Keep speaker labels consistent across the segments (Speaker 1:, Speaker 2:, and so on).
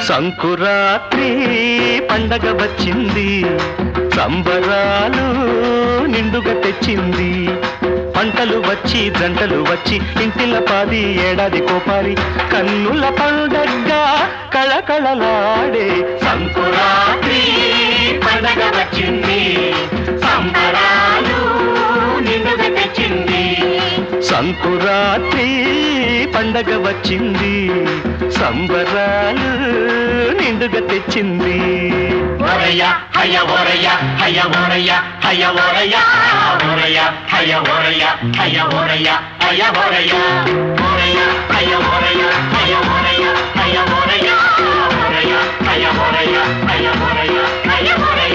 Speaker 1: సంకురాత్రి పండగ వచ్చింది, సంబరాలు నిండుగా తెచ్చింది. పంటలు వచ్చి జంటలు వచ్చి ఇంటిల పాది ఏడాది కోపారి కన్నుల పండగగా కళకళలాడే సంకురాత్రి పండగ వచ్చింది, సంబరాలు నిండుగా తెచ్చింది. సంకురాత్రి పండగ వచ్చింది, సంబరాలు నిండుగా తెచ్చింది.
Speaker 2: ఓరయ్య హయ్య ఓరయ్య హయ్య ఓరయ్య హయ్య ఓరయ్య ఓరయ్య హయ్య ఓరయ్య హయ్య ఓరయ్య హయ్య ఓరయ్య ఓరయ్య హయ్య ఓరయ్య హయ్య ఓరయ్య హయ్య ఓరయ్య ఓరయ్య హయ్య ఓరయ్య హయ్య ఓరయ్య హయ్య ఓరయ్య.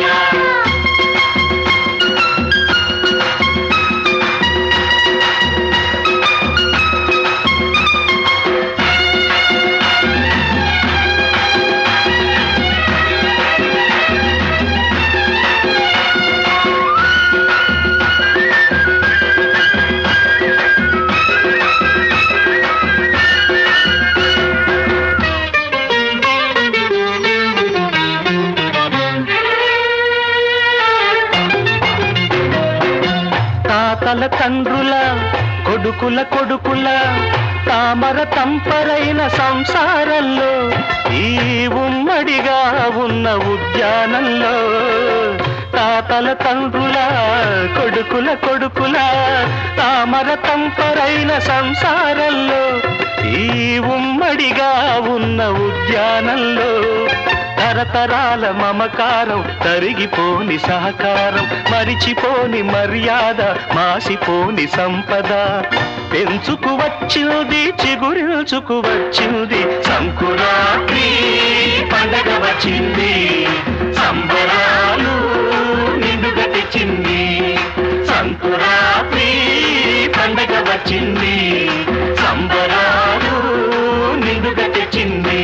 Speaker 1: తాతల తండ్రుల కొడుకుల కొడుకుల తామర తంపరైన సంసారంలో ఈ ఉమ్మడిగా ఉన్న ఉద్యానంలో తాతల తండ్రుల కొడుకుల కొడుకుల తామర తంపరైన సంసారంలో ఈ ఉమ్మడిగా ఉన్న ఉద్యానంలో తరతరాల మమకారం తరిగిపోని సహకారం మరిచిపోని మర్యాద మాసిపోని సంపద పెంచుకు వచ్చింది చిగురించుకు వచ్చింది సంకురాత్రి పండగ వచ్చింది, సంబరాలు నిండుగా తెచ్చింది. సంకురాత్రి పండగ వచ్చింది, సంబరాలు నిండుగా తెచ్చింది.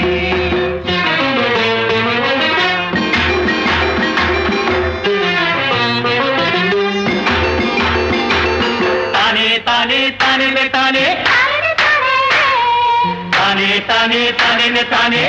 Speaker 1: తానే తానే తానే తానే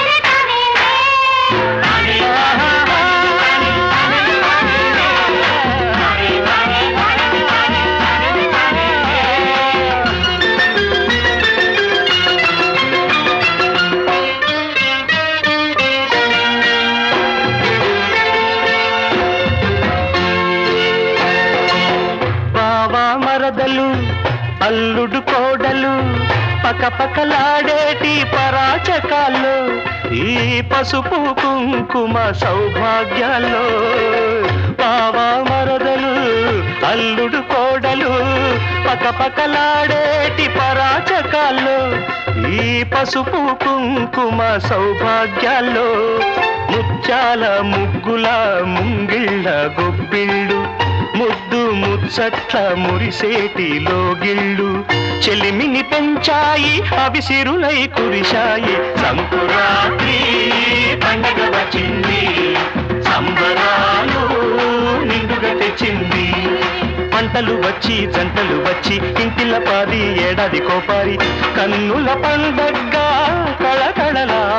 Speaker 1: బావా మరదలు అల్లుడు కోడలు పకపకలాడేటి పరాచకాల్లో ఈ పసుపు కుంకుమ సౌభాగ్యాల్లో బావా మరదలు అల్లుడు కోడలు పకపకలాడేటి పరాచకాల్లో ఈ పసుపు కుంకుమ సౌభాగ్యాల్లో ముత్యాల ముగ్గుల ముంగిళ్ళ గొబ్బిళ్ళు ముద్దు ముచ్చట్ల మురిసేటి లోగిళ్ళు చెలిమిని పెంచాయి అవిసిరులై కురిశాయి సంకురాత్రి పండగ వచ్చింది, సంబరాలు నిండుగా తెచ్చింది. పంటలు వచ్చి జంటలు వచ్చి ఇంటిల పాది ఏడాది కోపారి కన్నుల పండగగా కళకళలా